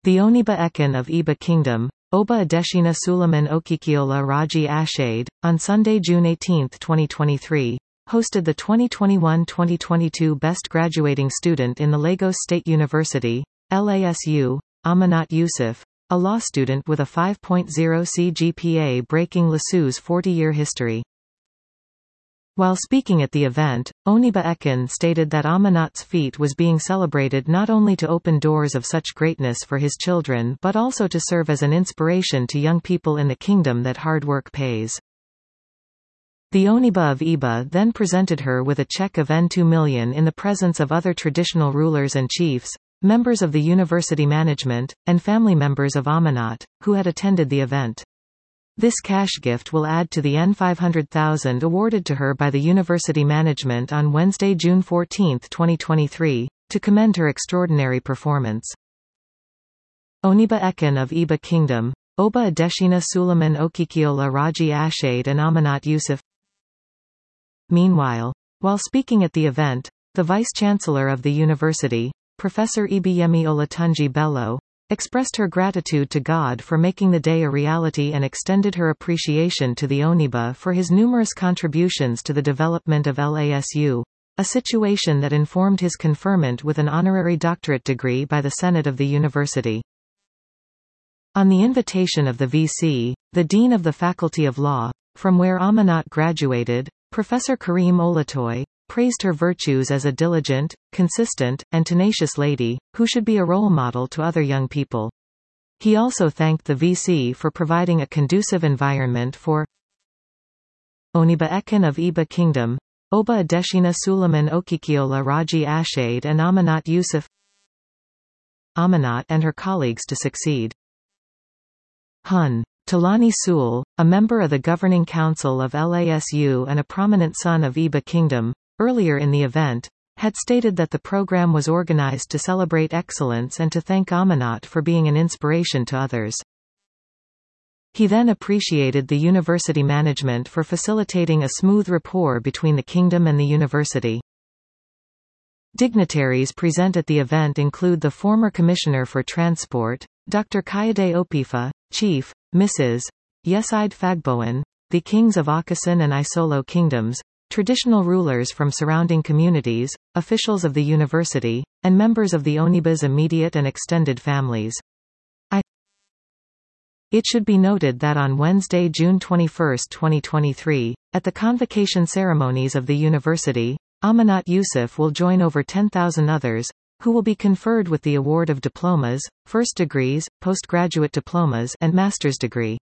The Oniba Ekin of Iba Kingdom, Oba Adeshina Suleiman Okikiola Raji Ashade, on Sunday, June 18, 2023, hosted the 2021-2022 Best Graduating Student in the Lagos State University, LASU, Amanat Yusuf, a law student with a 5.0 CGPA, breaking LASU's 40-year history. While speaking at the event, Oniba Ekin stated that Amanat's feat was being celebrated not only to open doors of such greatness for his children but also to serve as an inspiration to young people in the kingdom that hard work pays. The Oniba of Iba then presented her with a check of N2 million in the presence of other traditional rulers and chiefs, members of the university management, and family members of Amanat, who had attended the event. This cash gift will add to the N500,000 awarded to her by the university management on Wednesday, June 14, 2023, to commend her extraordinary performance. Oniba Ekin of Iba Kingdom, Oba Adeshina Suleiman Okikiola Raji Ashade and Amanat Yusuf. Meanwhile, while speaking at the event, the Vice-Chancellor of the university, Professor Ibiyemi Olatunji Bello, expressed her gratitude to God for making the day a reality and extended her appreciation to the Oniba for his numerous contributions to the development of LASU, a situation that informed his conferment with an honorary doctorate degree by the Senate of the university. On the invitation of the VC, the Dean of the Faculty of Law, from where Amanat graduated, Professor Karim Olatoy, praised her virtues as a diligent, consistent, and tenacious lady, who should be a role model to other young people. He also thanked the VC for providing a conducive environment for Oniba Ekin of Iba Kingdom, Oba Adeshina Suleiman Okikiola Raji Ashade and Amanat Yusuf. Amanat and her colleagues to succeed. Hun. Talani Sool, a member of the Governing Council of LASU and a prominent son of Iba Kingdom, earlier in the event, had stated that the program was organized to celebrate excellence and to thank Amanat for being an inspiration to others. He then appreciated the university management for facilitating a smooth rapport between the kingdom and the university. Dignitaries present at the event include the former Commissioner for Transport, Dr. Kayode Opifa, Chief, Mrs. Yesaid Fagboan, the kings of Akasan and Isolo kingdoms, traditional rulers from surrounding communities, officials of the university, and members of the Oniba's immediate and extended families. It should be noted that on Wednesday, June 21, 2023, at the convocation ceremonies of the university, Amanat Yusuf will join over 10,000 others, who will be conferred with the award of diplomas, first degrees, postgraduate diplomas and master's degree.